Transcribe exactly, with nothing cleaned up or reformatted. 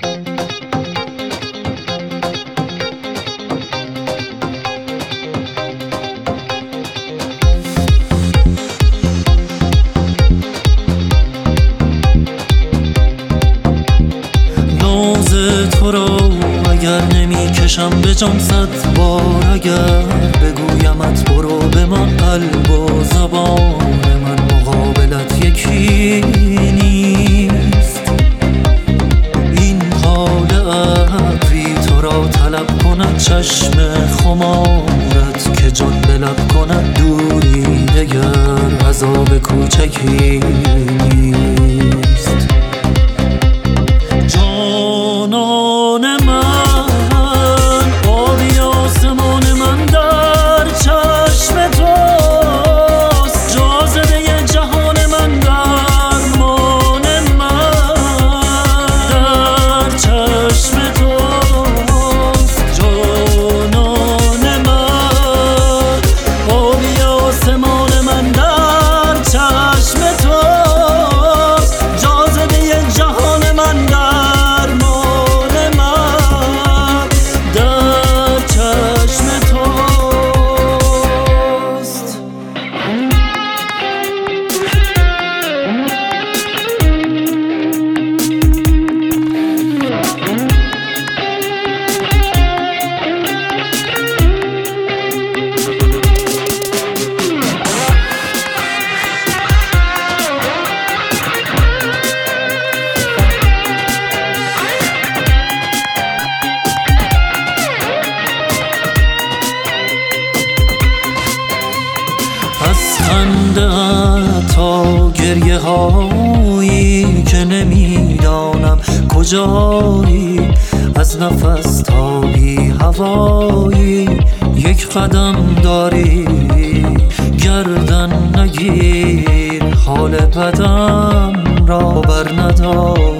تو رو اگر نمی کشم به جان صد بار، اگر بگویمت برو بمان، قلب و زبان من مقابلت یکی نیست. این حال ابری تو را طلب کند، چشم خمارت که جان به لب کند، دوری دگر عذاب کوچکی نیست. جانان من آبی آسمان من در چشم توست، جاذبه جهان من درمان من در چشم توست. جانان من آبی آسمان من در چشم توست، جاذبه جهان من در تا گریه هایی که نمیدانم کجایی، از نفس تا بی هوایی یک قدم داری، گردن نگیر حال بدم را بر ندار.